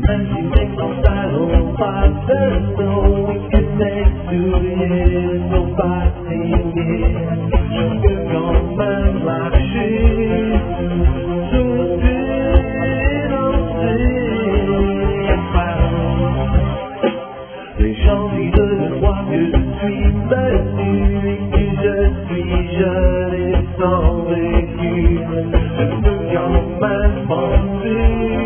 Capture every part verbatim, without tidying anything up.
And she thinks I'm saddle by the snow. We can take two years, nobody here. Je peux quand même marcher sur des lancers apparents. Les gens disent de moi que je suis venu et que je suis jeune et sans vécu. Je peux quand même penser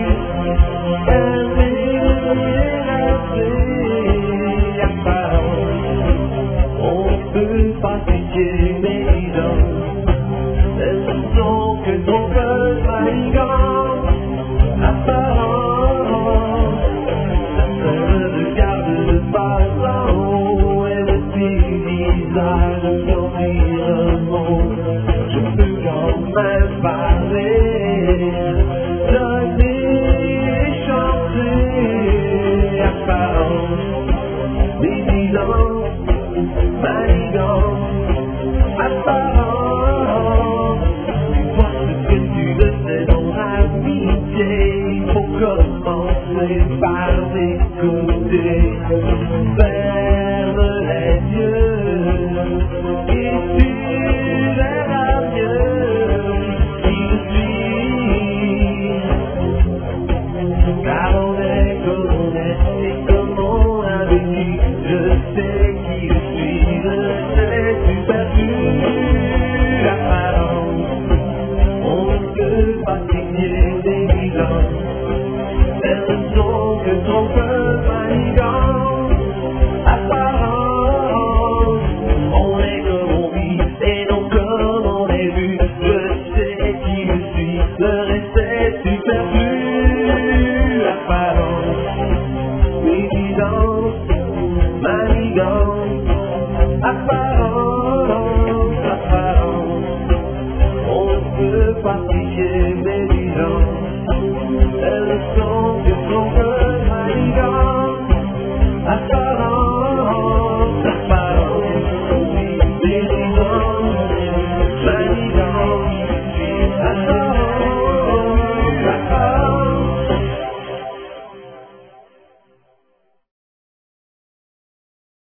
on peut pratiquer mes dents. Elles sont que ton cœur fatigant, apparent. Ça se regarde pas en haut et le petit visage d'environnement. Je peux quand même parler, donner, chanter, apparent. Des disants, manigants, apparents. Dis-moi ce que tu veux, c'est ton amitié. Il faut commencer par l'écouter. Ferme les yeux et tu verras mieux qui je suis. Car on est comme on est et comme on a vécu. Je sais qui je suis, je sais super dur, apparent. On peut pas signer des bilans. Elles ne sont que ton cœur manigant, apparent. On est comme on vit et non comme on est vu. Je sais qui je suis, le reste